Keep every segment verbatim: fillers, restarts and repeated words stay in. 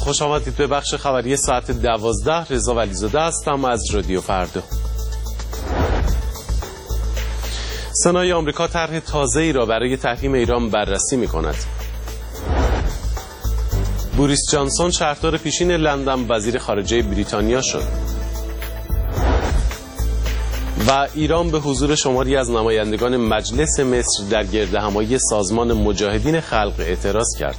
خوش آمدید به بخش خبری ساعت دوازده. رضا ولیزاده هستم از رادیو فردا. سنای آمریکا طرح تازه‌ای را برای تحریم ایران بررسی می‌کند. بوریس جانسون شهردار پیشین لندن وزیر خارجه بریتانیا شد. و ایران به حضور شماری از نمایندگان مجلس مصر در گردهمایی سازمان مجاهدین خلق اعتراض کرد.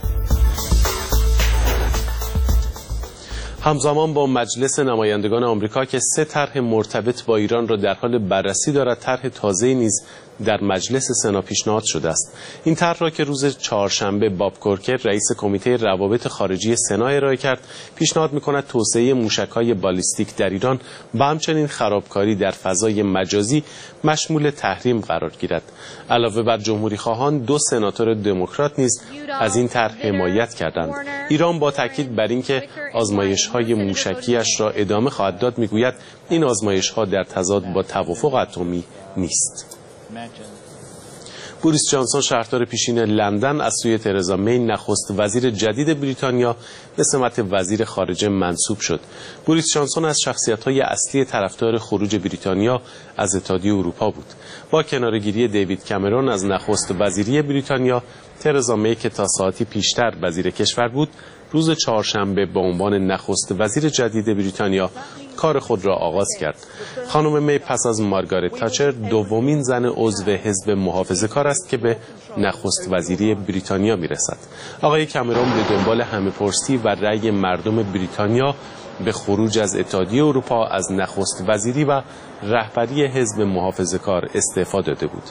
همزمان با مجلس نمایندگان آمریکا که سه طرح مرتبط با ایران را در حال بررسی دارد، طرح تازه‌ای نیز در مجلس سنا پیشنهاد شده است. این طرح را که روز چهارشنبه باب کورکر رئیس کمیته روابط خارجی سنا ارائه کرد، پیشنهاد می‌کند توسعه موشک‌های بالیستیک در ایران و همچنین خرابکاری در فضای مجازی مشمول تحریم قرار گیرد. علاوه بر جمهوری‌خواهان، دو سناتور دموکرات نیز از این طرح حمایت کردند. ایران با تاکید بر اینکه آزمایش‌های موشکی‌اش را ادامه خواهد داد می‌گوید این آزمایش‌ها در تضاد با توافق اتمی نیست. بوریس جانسون شهردار پیشین لندن از سوی ترزا می نخست وزیر جدید بریتانیا به سمت وزیر خارجه منصوب شد. بوریس جانسون از شخصیت‌های اصلی طرفدار خروج بریتانیا از اتحادیه اروپا بود. با کناره‌گیری دیوید کامرون از نخست وزیری بریتانیا، ترزا می که تا ساعتی پیشتر وزیر کشور بود، روز چهارشنبه به عنوان نخست وزیر جدید بریتانیا کار خود را آغاز کرد. خانم می پس از مارگارت تاچر دومین زن عضو حزب محافظه‌کار است که به نخست وزیری بریتانیا میرسد. آقای کامرون به دنبال همه‌پرسی و رأی مردم بریتانیا به خروج از اتحادیه اروپا از نخست وزیری و رهبری حزب محافظه‌کار استعفا داده بود.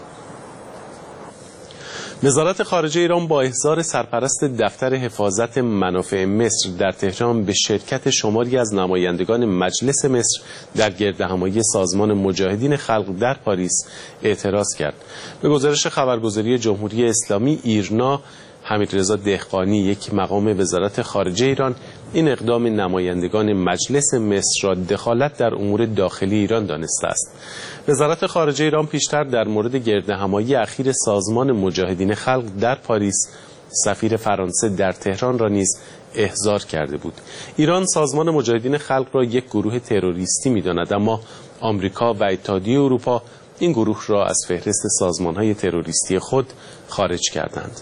وزارت خارجه ایران با احضار سرپرست دفتر حفاظت منافع مصر در تهران به شرکت شماری از نمایندگان مجلس مصر در گردهمایی سازمان مجاهدین خلق در پاریس اعتراض کرد. به گزارش خبرگزاری جمهوری اسلامی ایرنا، حمیدرضا دهقانی، یک مقام وزارت خارجه ایران، این اقدام نمایندگان مجلس مصر را دخالت در امور داخلی ایران دانسته است. وزارت خارجه ایران پیشتر در مورد گردهمایی اخیر سازمان مجاهدین خلق در پاریس سفیر فرانسه در تهران را نیز احضار کرده بود. ایران سازمان مجاهدین خلق را یک گروه تروریستی می‌داند، اما آمریکا و اتحادیه اروپا این گروه را از فهرست سازمان‌های تروریستی خود خارج کردند.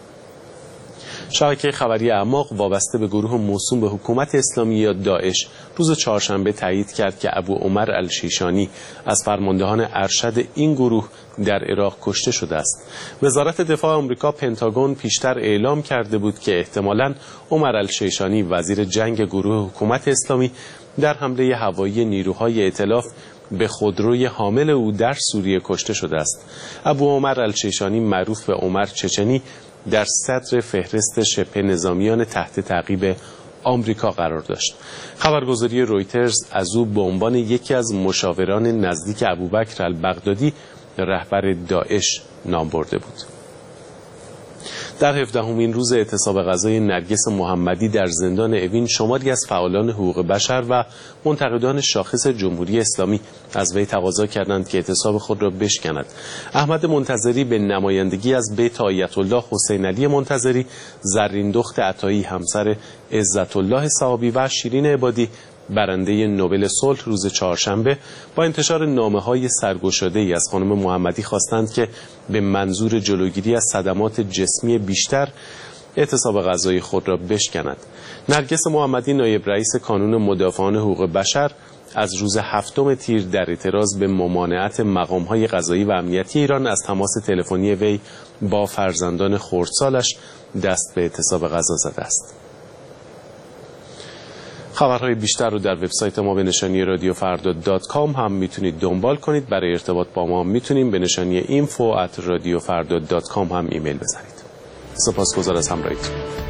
شبکه خبری اعماق وابسته به گروه موسوم به حکومت اسلامی یا داعش روز چهارشنبه تایید کرد که ابو عمر الشیشانی از فرماندهان ارشد این گروه در عراق کشته شده است. وزارت دفاع آمریکا پنتاگون پیشتر اعلام کرده بود که احتمالاً عمر الشیشانی وزیر جنگ گروه حکومت اسلامی در حمله هوایی نیروهای ائتلاف به خودروی حامل او در سوریه کشته شده است. ابو عمر الشیشانی معروف به عمر چچنی در صدر فهرست شبه نظامیان تحت تعقیب آمریکا قرار داشت. خبرگزاری رویترز از او به عنوان یکی از مشاوران نزدیک ابوبکر البغدادی رهبر داعش نام برده بود. در هفدهمین روز اعتصاب غذای نرگس محمدی در زندان اوین، شماری از فعالان حقوق بشر و منتقدان شاخص جمهوری اسلامی از وی تقاضا کردند که اعتصاب خود را بشکند. احمد منتظری به نمایندگی از بیت آیت الله حسین علی منتظری، زرین دخت عطایی همسر عزت الله صحابی و شیرین عبادی برنده نوبل صلح روز چهارشنبه با انتشار نامه‌های سرگشاده‌ای از خانم محمدی خواستند که به منظور جلوگیری از صدمات جسمی بیشتر اعتصاب غذایی خود را بشکند. نرگس محمدی، نایب رئیس کانون مدافعان حقوق بشر، از روز هفتم تیر در اعتراض به ممانعت مقام‌های قضایی و امنیتی ایران از تماس تلفنی وی با فرزندان خردسالش دست به اعتصاب غذا زده است. خبرهای بیشتر رو در وبسایت ما به نشانی رادیو فردا دات کام هم میتونید دنبال کنید. برای ارتباط با ما میتونید به نشانی اینفو ات رادیو فردا دات کام هم ایمیل بزنید. سپاسگزار از همراهیتون.